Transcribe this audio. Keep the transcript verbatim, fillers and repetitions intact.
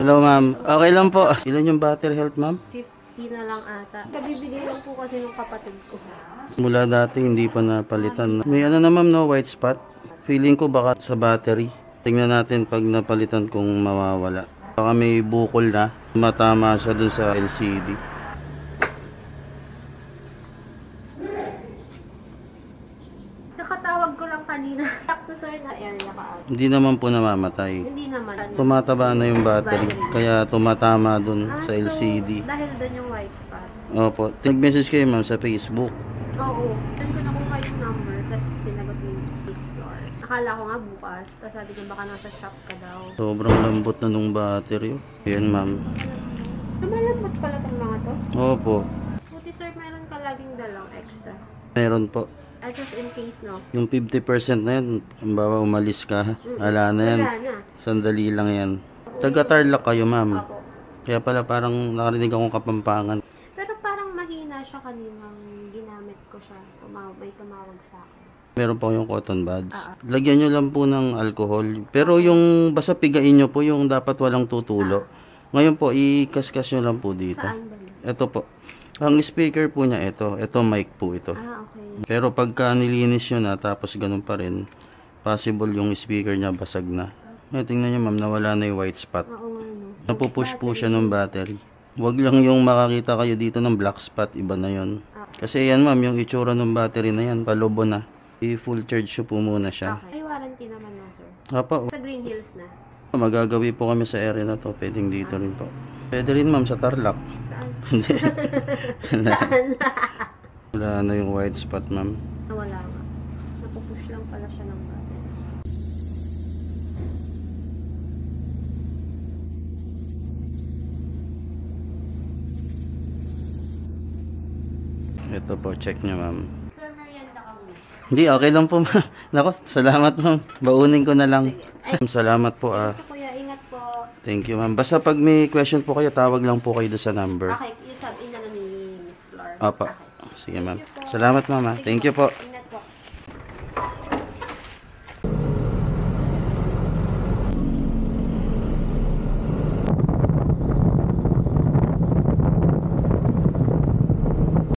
Hello ma'am, okay lang po. Ilan yung battery health ma'am? fifty na lang ata. Kabibigay lang po kasi ng kapatid ko. Mula dati hindi pa napalitan. May ano na ma'am no, white spot. Feeling ko baka sa battery. Tingnan natin pag napalitan kung mawawala. Baka may bukol na. Matama siya dun sa L C D. Nakatawag ko lang kanina. Sakto sir na area ka out. Hindi naman po namamatay. Hindi naman. Tumataba na yung battery. Kaya tumatama dun Ah, sa L C D. So, dahil doon yung white spot. Opo. Nag-message kayo ma'am sa Facebook. Oo. Doon ko nakuha yung number, tapos sinagot mo yung face floor. Akala ko nga bukas, tapos sabi ko baka nasa shop ka daw. Sobrang lambot na nung battery. Ayan ma'am. Lumalambot pala itong mga to. Opo. Buti sir, meron ka laging dalang extra. Meron po. Ah, just in case, no? Yung fifty percent na yan, halimbawa umalis ka, wala na yan. Wala na. Sandali lang yan. Taga-Tarlac kayo ma'am. Ako. Kaya pala parang nakarinig akong Kapampangan. Pero parang mahina siya kaninang ginamit ko siya. Tumaw- may tumawag sa akin. Meron pa yung cotton buds. Ah, ah. Lagyan nyo lang po ng alcohol. Pero yung basta pigain nyo po yung dapat walang tutulo. Ngayon po, ikaskas nyo lang po dito. Saan ba yun? Ito po. Ang speaker po niya ito. Ito mic po ito. Ah, okay. Pero pagka nilinis nyo na tapos ganun pa rin, possible yung speaker niya basag na. Eh, tingnan nyo ma'am, nawala na yung white spot. Oo nga, no? Napupush po siya ng battery. Huwag lang yung makakita kayo dito ng black spot, iba na yon. Kasi yan ma'am, yung itsura ng battery na yan, palobo na. I-full charge nyo po muna siya. Okay. May warranty naman na, sir. Apo, Sa Green Hills na. magagawi po kami sa area na to, pwedeng dito rin po. Pwede rin ma'am sa Tarlac. Saan? Hindi. Saan? Wala na yung white spot ma'am. Wala nga. Napupush lang pala siya ng battery. Ito po, check nyo ma'am. Sir, merienda kami. Hindi, okay lang po ma'am. Nako, salamat ma'am. Baunin ko na lang. Sige. Ay, Salamat po ah. ito kuya, ingat po. Thank you ma'am. Basta pag may question po kayo, tawag lang po kayo doon sa number. Okay, yung sabi na ni Miss Flor. Apa. Okay. Sige ma'am. Salamat ma'am ah. Thank you po. Ingat